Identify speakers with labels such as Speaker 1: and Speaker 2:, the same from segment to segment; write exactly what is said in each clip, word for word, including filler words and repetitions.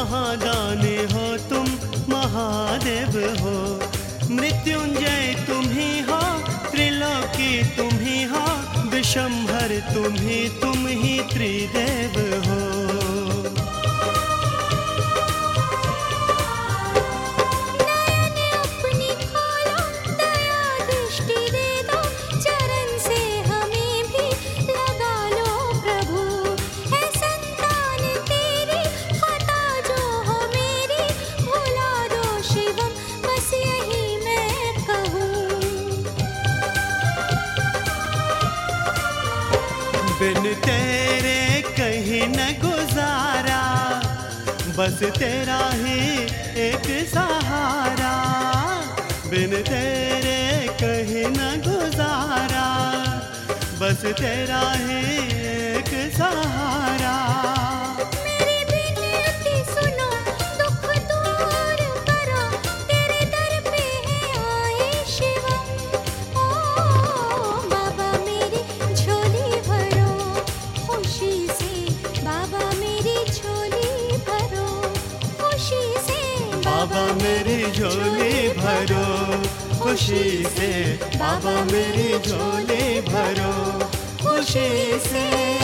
Speaker 1: महादानी हो तुम, महादेव हो। मृत्युंजय तुम ही हो, त्रिलोकी तुम ही हो, विशंभर तुम ही, तुम ही त्रिदेव हो। बिन तेरे कहीं न गुजारा, बस तेरा ही एक सहारा। बिन तेरे कहीं न गुजारा, बस तेरा ही एक सहारा। बाबा मेरी झोली भरो खुशी से, बाबा मेरी झोली भरो खुशी से।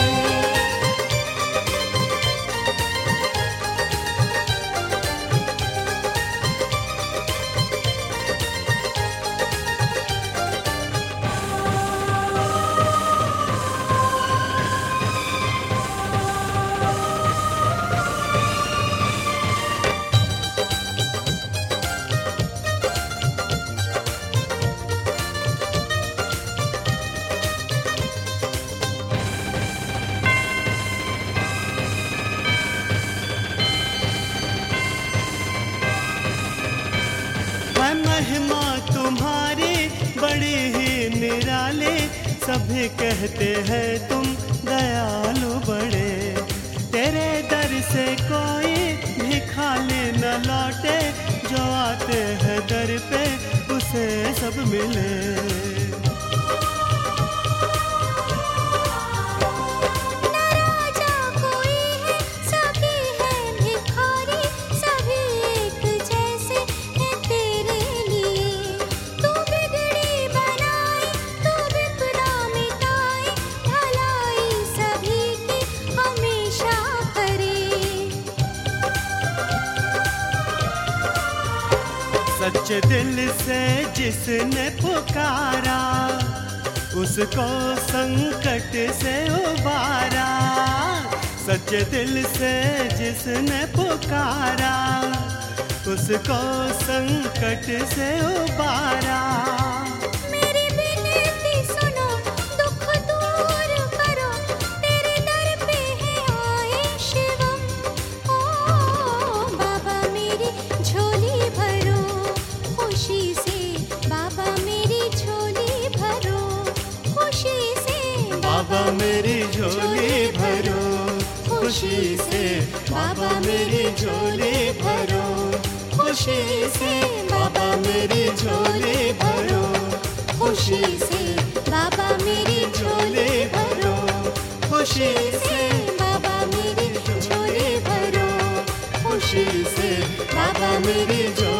Speaker 1: महिमा तुम्हारी बड़ी ही निराली, सभी कहते हैं तुम दयालु बड़े। तेरे दर से कोई भी खाली न लौटे, जो आते हैं दर पे उसे सब मिले। सच्चे दिल से जिसने पुकारा, उसको संकट से उबारा। सच्चे दिल से जिसने पुकारा, उसको संकट से उबारा। बाबा मेरी झोली भरो खुशी से, बाबा मेरी झोली भरो खुशी से। बाबा मेरी झोली भरो खुशी से, बाबा मेरी झोली भरो खुशी से। बाबा मेरी झोली भरो खुशी से, बाबा मेरी झोली